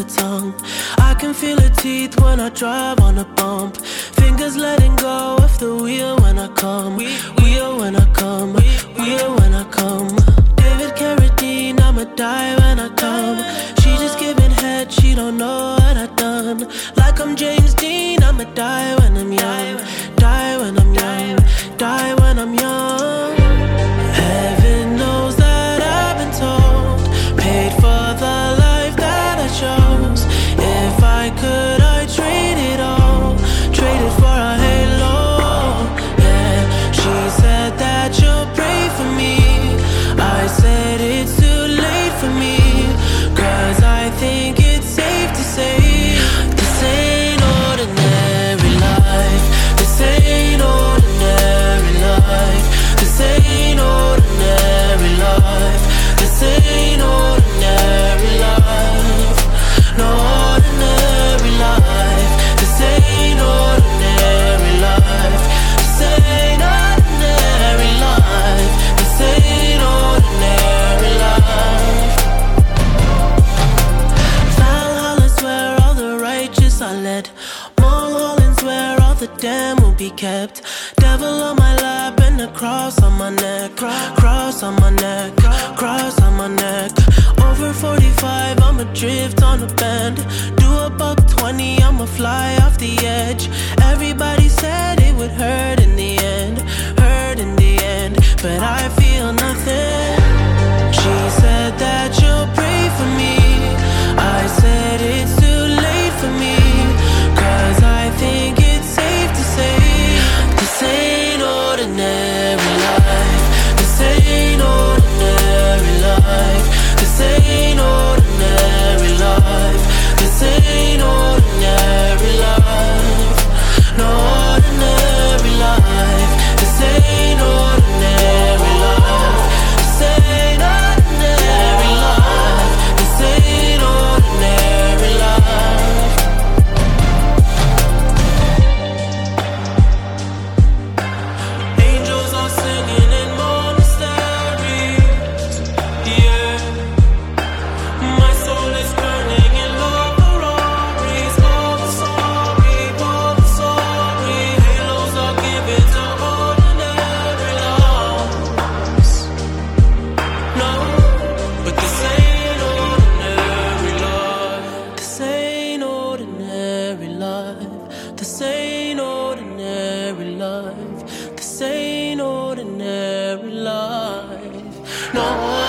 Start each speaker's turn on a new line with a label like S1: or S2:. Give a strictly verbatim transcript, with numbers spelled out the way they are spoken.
S1: tongue. I can feel her teeth when I drive on a bump. Fingers letting go of the wheel when I come. Wheel when I come. Wheel when I come. David Carradine, I'ma die when I come. She just giving head, she don't know what I done. Like I'm James Dean, I'ma die when I'm young. Die when I'm young. Die when I'm young. Heaven knows that I've been told, paid for the life that I chose. If I could, I'd trade it all. Trade it for a halo. Yeah, she said that you'll pray for me. I said it's too late for me, 'cause I think it's safe to say this ain't ordinary life. This ain't ordinary life. This ain't ordinary life. This ain't ordinary life. No ordinary life. This ain't ordinary life. This ain't ordinary life. This ain't ordinary life. Valhalla's where all the righteous are led. Mulholland's where all the damned will be kept. Devil on my lap and a cross on my neck. Cross on my neck. Cross on my neck. Over forty-five, I'ma drift on a bend. Do a buck twenty, I'ma fly off the edge. Everybody said it would hurt in the end. Hurt in the end. But I feel nothing. She said that you'll pray for me. I said it's too late for me, 'cause I think it's safe to say this ain't ordinary life. This ain't ordinary life. This ain't ordinary life. This ain't ordinary life. No ordinary life. This ain't ordinary life. This ain't ordinary life. This ain't ordinary life. Angels are singing in monasteries. Yeah. My soul is burning in love Ferraris. All the sorry, all the sorry. Halos are given to ordinary lives. No, but this ain't ordinary life. This ain't ordinary life. This ain't ordinary life. This ain't ordinary life. No.